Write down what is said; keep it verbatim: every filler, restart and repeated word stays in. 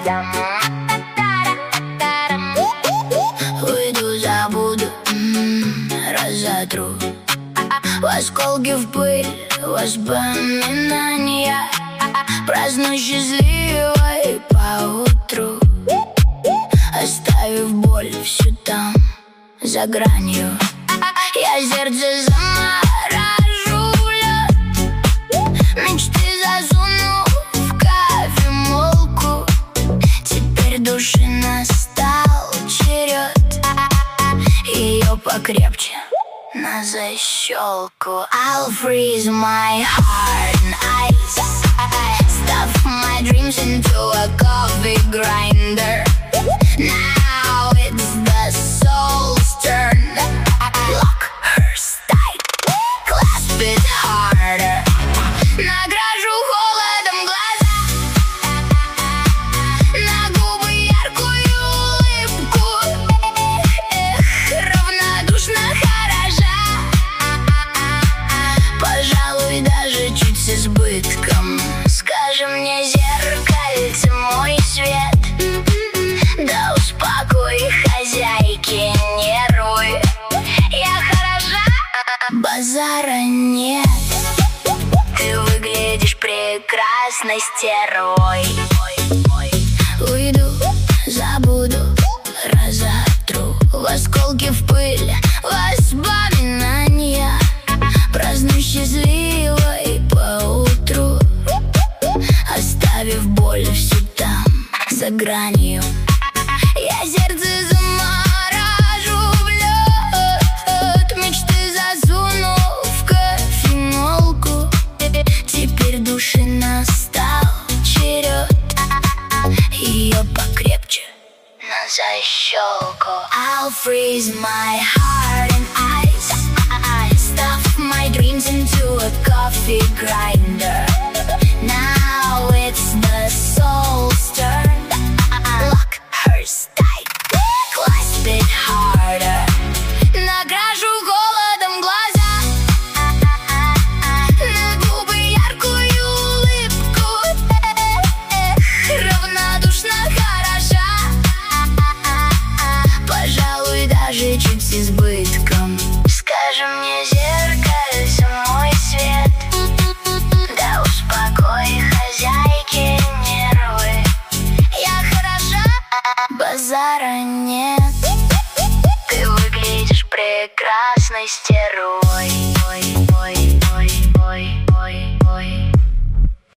Уйду, забуду, м-м, разотру в осколки, в пыль, воспоминания. Праздную счастливой поутру, оставив боль всю там, за гранью. Я сердце заморажу в лед, мечты засуну в кофемолку. Теперь души настал черед, ее покрепче на защелку. I'll freeze my heart in ice, stuff my dreams into a coffee grinder. Now it's the soul's turn. Lock hers tight, clasp it harder. Награжу холодом глаза, на губы яркую улыбку. Эх, равнодушно хороша, пожалуй, даже чуть с избытком. Скажи мне, зеркальце, мой свет, да успокой хозяйки нервы. Я хороша, базара нет, ты выглядишь прекрасной стервой. Уйду, забуду, разотру в осколки, в пыль, воспоминания. Праздную счастливой поутру, оставив боль всю там, за гранью. Я сердце заморажу в лед, мечты засуну в кофемолку. Теперь души настал черед, ее покрепче на защелку. I'll freeze my heart in ice, stuff my dreams into a coffee grinder. Now it's the soul's turn. Lock hers tight, clasp it harder. Награжу холодом глаза, на губы яркую улыбку. Эх, равнодушно хороша, пожалуй, даже чуть с избытком. Скажи мне, зеркальце, мой свет, да успокой хозяйки нервы. Я хороша, базара нет, ты выглядишь прекрасной стервой.